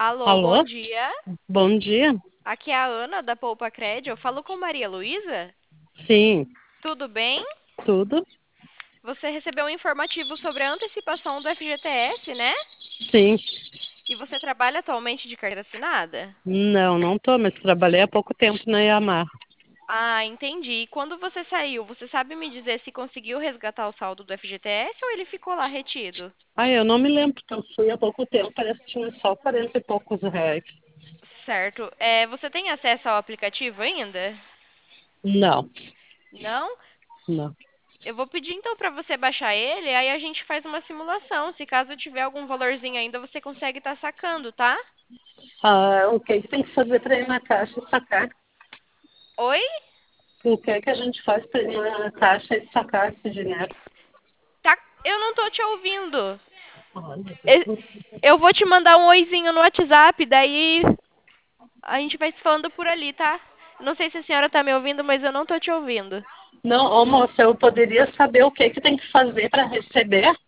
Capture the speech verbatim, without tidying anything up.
Alô, bom Alô? dia. Bom dia? Aqui é a Ana da Poupa Cred. Eu falo com Maria Luísa. Sim, Tudo bem? tudo? Você recebeu um informativo sobre a antecipação do F G T S, né? Sim. E você trabalha atualmente de carteira assinada? Não, não tô, mas trabalhei há pouco tempo na Yamaha. Ah, entendi. E quando você saiu, você sabe me dizer se conseguiu resgatar o saldo do F G T S ou ele ficou lá retido? Ah, eu não me lembro, porque eu fui há pouco tempo, parece que tinha só quarenta e poucos reais. Certo. É, você tem acesso ao aplicativo ainda? Não, Não? não. Eu vou pedir então para você baixar ele, aí a gente faz uma simulação. Se caso tiver algum valorzinho ainda, você consegue estar sacando, tá? Ah, o que que tem que fazer para ir na caixa e sacar? Oi? O que que a gente faz para ir na caixa e sacar esse dinheiro? Tá, eu não tô te ouvindo. Olha, E- Eu vou te mandar um oizinho no WhatsApp, daí a gente vai se falando por ali, tá? Não sei se a senhora tá me ouvindo, mas eu não tô te ouvindo. não, ô moça, eu poderia saber o que que tem que fazer para receber?